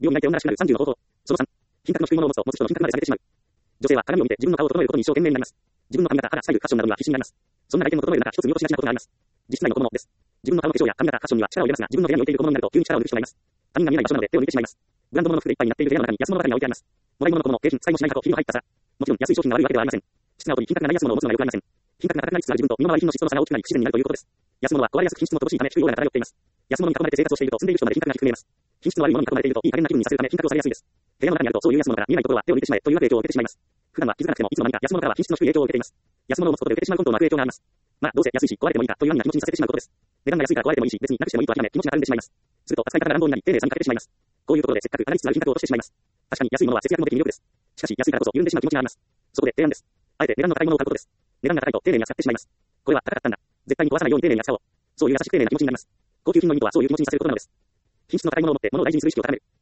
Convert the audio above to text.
病に泣いて女らしくなる30の方法。その3、品格の低いものを持つ人の品格まで下げてしまう。女性は鏡を見て自分の顔を整えることに一生懸命になります。自分の髪型、肌、スタイル、ファッションなどには必死になります。そんな外見を整える中、一つ見落としがちなことがあります。実質内の子供です。自分の顔の化粧や髪型、ファッションには力を入れますが、自分の部屋に置いている子供になると急に力を抜く人がいます。他人が見えない場所なので手を抜いてしまいます。ブランド物の服でいっぱいになっている部屋の中に安物ばかりが置いてあります。もらい物の子供、景品、使いもしないかとヒールが入った皿。もちろん安い商品が悪いわけではありません。質が劣り品格がない安物を持つのは良くありません。品格が高くなりつつある自分と身の回り品の質の差が大きくなり不自然になるということです。安物は壊れやすく品質も乏しいため低いオーラが漂っています。安物に囲まれて生活をしていると住んでいる人まで品格が低く見えます。品質の悪いものに囲まれているといい加減な気分にさせるため品格をされやすいです。部屋の中にあるとそういう安物から見えないところは手を抜いてしまえという悪影響を受けてしまいます。普段は気づかなくてもいつの間にか安物からは品質の低い影響を受けています。安物を持つことで受けてしまう本当の悪影響があります。まあどうせ安いし壊れてもいいかという安易な気持ちにさせてしまうことです。値段が安いから壊れてもいいし別になくしてもいいと諦め気持ちがたるんでしまいます。すると扱い方が乱暴になり丁寧さに欠けてしまいます。こういうところでせっかく上がりつつある品格を落としてしまいます。確かに安いものは節約もでき魅力です。しかし安いからこそ緩んでしまう気持ちがあります。そこで提案です。あえて値段の高いものを買うことです。値段が高いと丁寧に扱ってしまいます。これは高かったんだ。絶対に壊さないように丁寧に扱おう。そういう優しく丁寧な気持ちになります。高級品の意味とはそういう気持ちにさせることなのです。品質の高いものを持って物を大事にする意識を高める。